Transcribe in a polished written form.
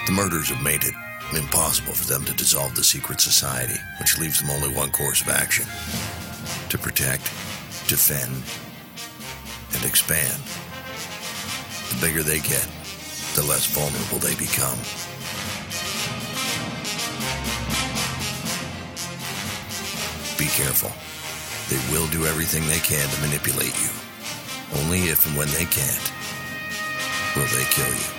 The murders have made it impossible for them to dissolve the secret society, which leaves them only one course of action: to protect, defend, and expand. The bigger they get, the less vulnerable they become. Be careful. They will do everything they can to manipulate you. Only if and when they can't will they kill you.